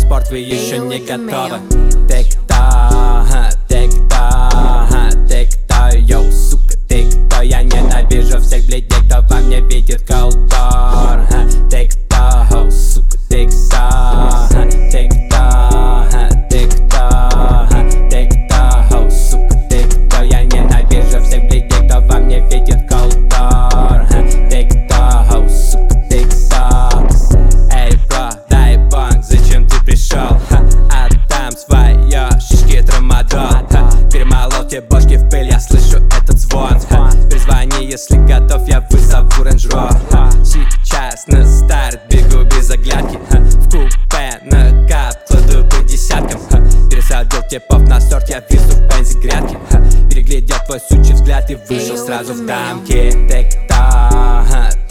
спорт, вы еще не готовы. Ты кто? Ты кто? Ты кто? Йоу, сука, ты кто? Я ненавижу всех блядей, кто во мне видит колтор. Ты кто? Сука, ты кто? Ты кто? Ты кто? Ты кто? Сука, ты кто? Я ненавижу всех блядей, кто во мне видит колтор. Ты кто? Сука, ты кто? Эй, бро, дай банк, зачем ты пришел? Отдам свое шишки трамадол. Перемолол те бошки в пыль, я слышу этот звон. Перезвони, если готов, я вызову Range Rover. Сейчас на старт бегу без оглядки. В купе на кап кладу по десяткам. Пересадил типов на сорт, я вижу в бензе грядки. Переглядел твой сучий взгляд и вышел сразу в дамки. Ты кто?